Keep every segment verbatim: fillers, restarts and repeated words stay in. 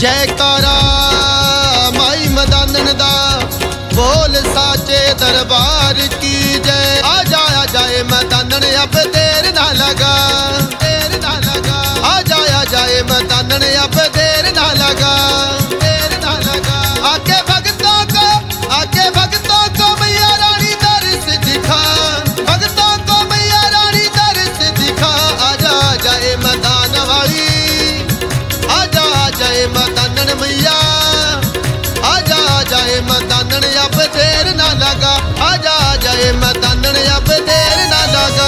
जयकारा माई मदानन दा बोल साचे दरबार की जय। आ जाया जाए मदानन अब देर ना लगा, देर ना लगा। आ जाया जाए मदानन अब देर ना लगा, देर ना लगा। आके भक्तों को, आके भक्तों को मैया रानी दर्श दिखा, भक्तों को मैया रानी दर्श दिखा। आजा जाए मदान वाली, आजा जाए मदानन मैया, आजा जाए मदानन अब देर ना लगा। आजा जाए मदानन अब देर ना लगा।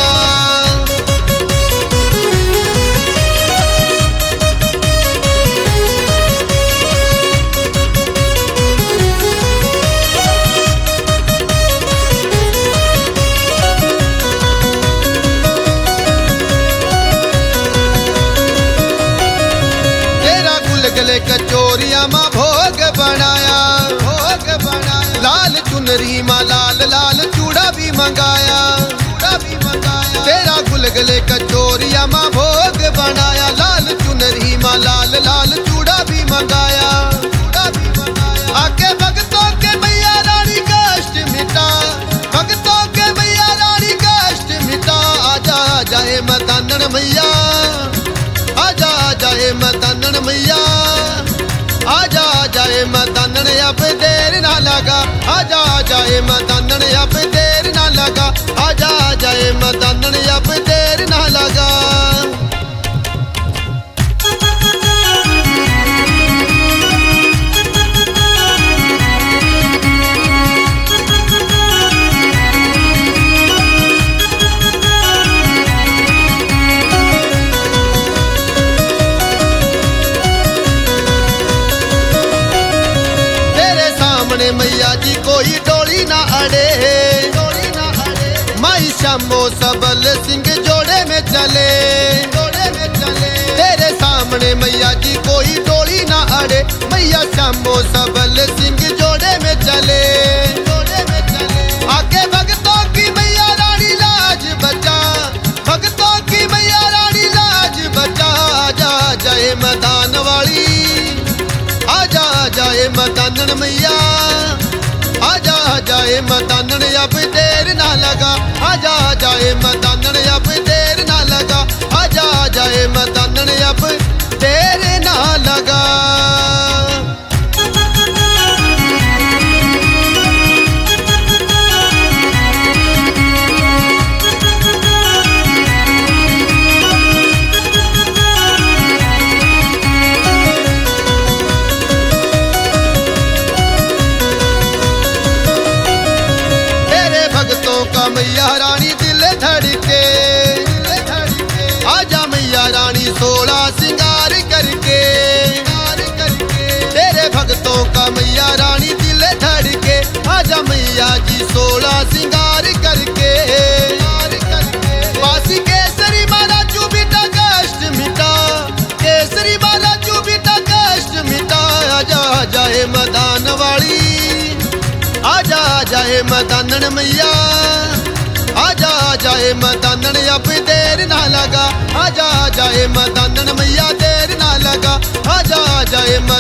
गले कचोरिया माँ भोग बनाया, भोग बनाया। लाल चुनरी माँ लाल लाल चूड़ा भी मंगाया, चूड़ा भी मंगाया। तेरा गुलगले कचोरिया माँ भोग बनाया। लाल चुनरी माँ लाल लाल चूड़ा भी मंगाया, चूड़ा भी मंगाया। आके भक्तों के मैया रानी कष्ट मिटा, भक्तों के मैया रानी कष्ट मिटा। आजा जाए मदानन मैया, आजा जाए मदानन मैया, आजा जाए मदानन अब देर ना लगा। आजा जाए मदानन अब देर ना लगा। आजा जाए मदानन अब देर ना लगा। मैया जी कोई डोली ना अड़े, डोली ना अड़े। माई श्यामो सबल सिंह जोड़े में चले, जोड़े में चले। तेरे सामने मैया जी कोई डोली ना अड़े। मैया श्यामो सबल सिंह जोड़े में चले, जोड़े में चले। आके भक्तों की मैया रानी लाज बचा, भक्तों की मैया रानी लाज बचा। आजा जाए मदान वाली, आजा जाए मदानन मैया, आजा जाए मदानन अब देर ना लगा। आजा जाए मदानन अब देर ना लगा। आजा जाए मदानन अब देर ना लगा। मैया रानी दिल धड़के, दिल धड़के। आजा मैया रानी सोलह सिंगार करके, सिंगार करके। तेरे भक्तों का मैया रानी दिल धड़के। आजा मैया जी सोलह सिंगार करके, सिंगार करके। बासी केसरी मारा चुबिटा कष्ट मिटा, केसरी मारा चुबिटा कष्ट मिटा। आजा जाए मदान वाली, आजा जाए मदानन मैया, आजा जाए मदानन अब देर ना लगा। आजा जाए मदानन मैया देर ना लगा। आजा जाए